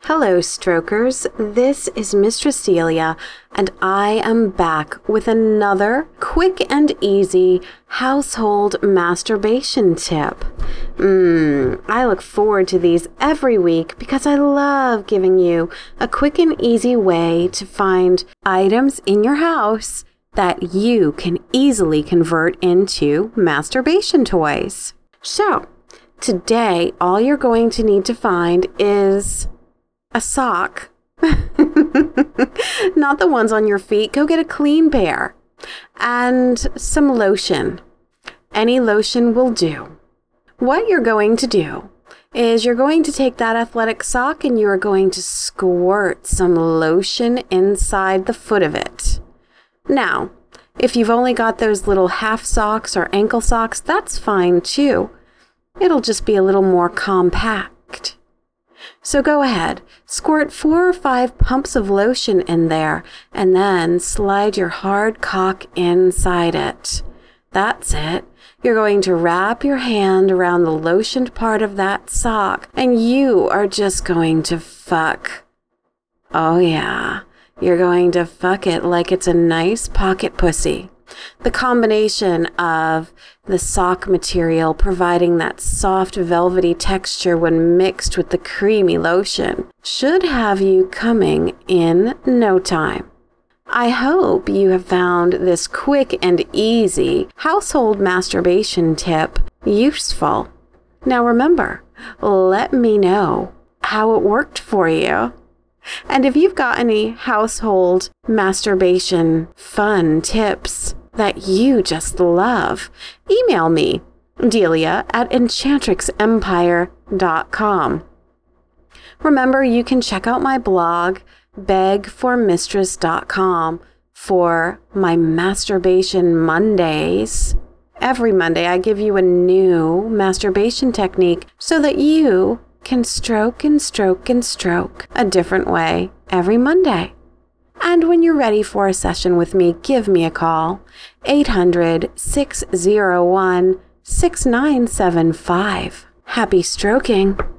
Hello, strokers. This is Mistress Delia, and I am back with another quick and easy household masturbation tip. I look forward to these every week because I love giving you a quick and easy way to find items in your house that you can easily convert into masturbation toys. So, today all you're going to need to find is a sock. Not the ones on your feet. Go get a clean pair. And some lotion. Any lotion will do. What you're going to do is you're going to take that athletic sock and you're going to squirt some lotion inside the foot of it. Now, if you've only got those little half socks or ankle socks, that's fine too. It'll just be a little more compact. So go ahead, squirt 4 or 5 pumps of lotion in there, and then slide your hard cock inside it. That's it. You're going to wrap your hand around the lotioned part of that sock, and you are just going to fuck. Oh yeah, you're going to fuck it like it's a nice pocket pussy. The combination of the sock material providing that soft velvety texture when mixed with the creamy lotion should have you coming in no time. I hope you have found this quick and easy household masturbation tip useful. Now remember, let me know how it worked for you. And if you've got any household masturbation fun tips that you just love, email me, delia@enchantrixempire.com. Remember, you can check out my blog, begformistress.com, for my Masturbation Mondays. Every Monday, I give you a new masturbation technique so that you can stroke and stroke and stroke a different way every Monday. And when you're ready for a session with me, give me a call, 800-601-6975. Happy stroking.